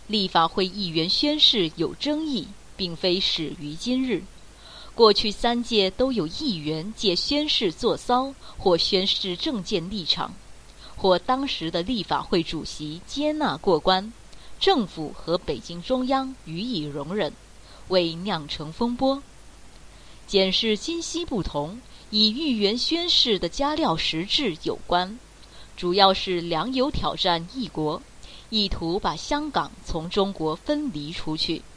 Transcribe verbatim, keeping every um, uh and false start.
立法会议员宣誓有争议，并非始于今日。过去三届都有议员借宣誓作骚，或宣示政见立场，或当时的立法会主席接纳过关，政府和北京中央予以容忍，未酿成风波。检视今昔不同，以议员宣誓的加料实质有关，主要是梁游挑战一国，意图把香港从中国分离出去。